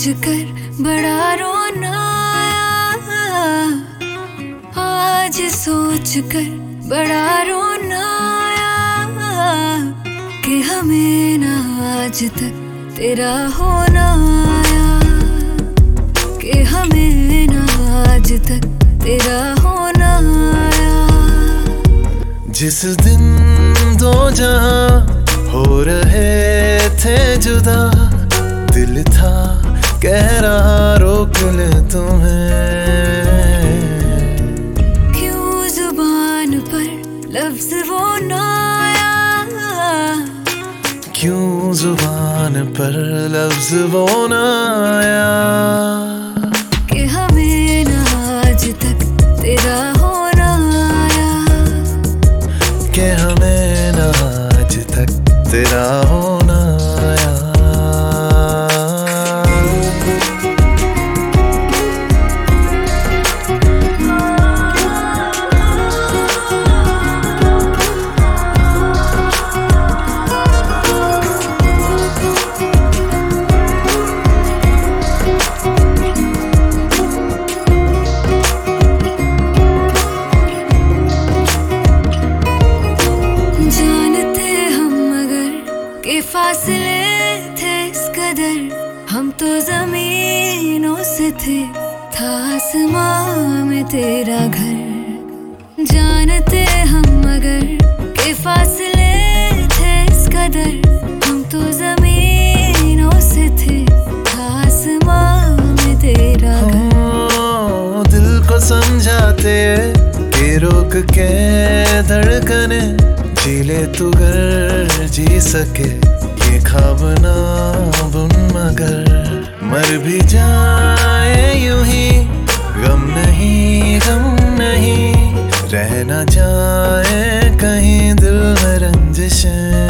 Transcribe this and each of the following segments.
कर बड़ा रोना आया, आज सोच कर बड़ा रोना आया कि हमें ना आज तक तेरा होना आया, कि हमें ना आज तक तेरा होना आया। जिस दिन दो जहां हो रहे थे जुदा, दिल था कह रहा रोक ले तुम्हें, क्यों जुबान पर लफ्ज वो ना आया, क्यों जुबान पर लफ्ज वो ना आया, कि हमें ना आज तक तेरा होना आया, कि हमें ना आज तक तेरा होना आया। के फासले थे इस कदर, हम तो जमीनों से थे, था आसमां में तेरा घर। जानते हम मगर के फासले थे इस कदर, हम तो जमीनों से थे, था आसमां में तेरा घर। दिल को समझाते कि रोक के धड़कने, जी ले तू घर जी सके ये ख्वाब ना बुन, मगर मर भी जाए यूं ही गम नहीं, गम नहीं, रह ना जाए कहीं दिल में रंजिशें।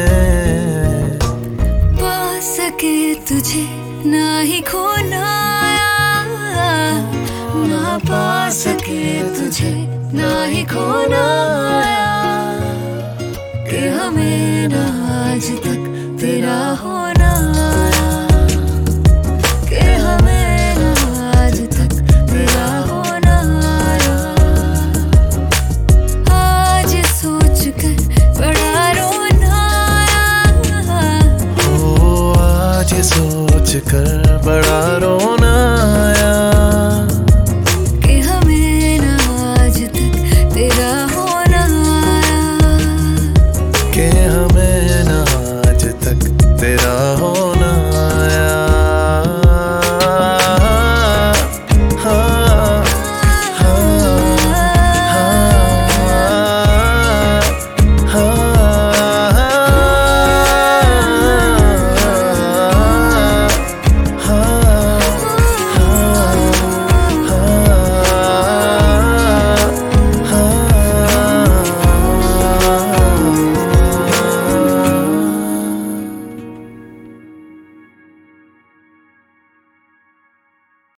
पा सके तुझे ना ही खोना आया, ना पा सके तुझे ना ही खोना आया।